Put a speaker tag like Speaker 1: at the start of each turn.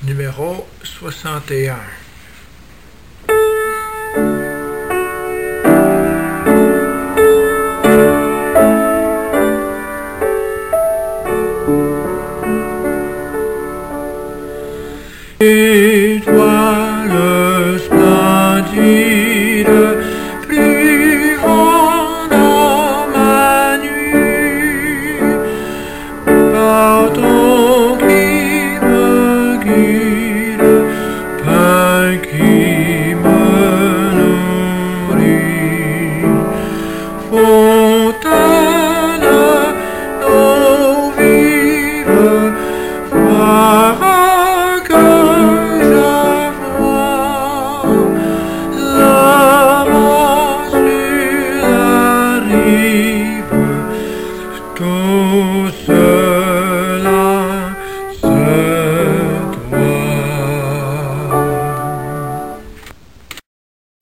Speaker 1: numéro 61. Étoile splendide, plus grande dans ma nuit, pardon qui me guide, pain qui me nourrit, fontaine d'eau vive,